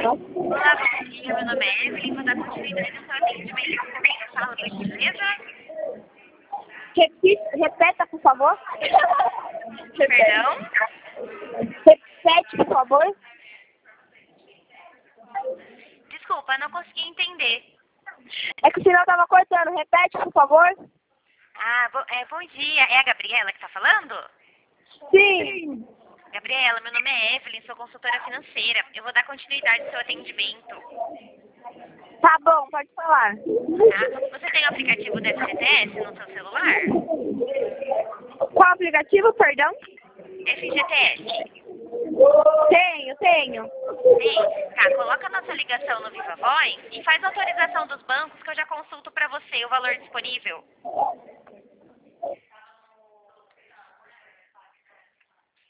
Olá, bom dia. Meu nome é Evelyn. Vou dar continuidade ao seu atendimento aqui na sala, por gentileza. Repeta, por favor. Perdão? Repete, por favor. Desculpa, não consegui entender. É que o sinal estava cortando. Repete, por favor. Ah, bom dia. É a Gabriela que está falando? Sim. Gabriela, meu nome é Evelyn, sou consultora financeira. Eu vou dar continuidade ao seu atendimento. Tá bom, pode falar. Tá? Você tem o aplicativo do FGTS no seu celular? Qual aplicativo, perdão? FGTS. Tenho. Sim. Tá, coloca nossa ligação no Viva Voz e faz a autorização dos bancos que eu já consulto para você o valor disponível.